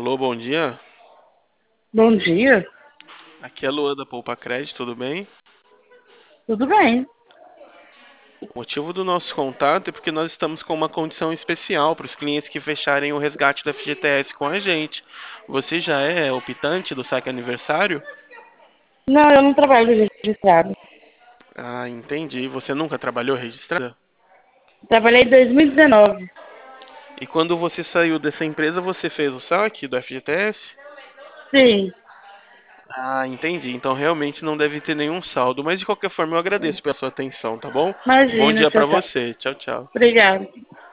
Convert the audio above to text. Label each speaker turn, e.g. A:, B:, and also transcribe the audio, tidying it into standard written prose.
A: Alô, bom dia.
B: Bom dia,
A: Aqui é a Lua da Poupa Crédito, tudo bem?
B: tudo bem?
A: O motivo do nosso contato é porque nós estamos com uma condição especial para os clientes que fecharem o resgate do FGTS com a gente. Você já é optante do saque aniversário?
B: Não, eu não trabalho registrado.
A: Ah, entendi. Você nunca trabalhou registrada?
B: Trabalhei em 2019.
A: E quando você saiu dessa empresa, você fez o saque do FGTS?
B: Sim,
A: Ah, entendi. Então realmente não deve ter nenhum saldo. Mas de qualquer forma, eu agradeço pela sua atenção, tá bom? Bom
B: imagina,
A: dia
B: tchau,
A: para
B: tchau.
A: você. Tchau, tchau.
B: Obrigada.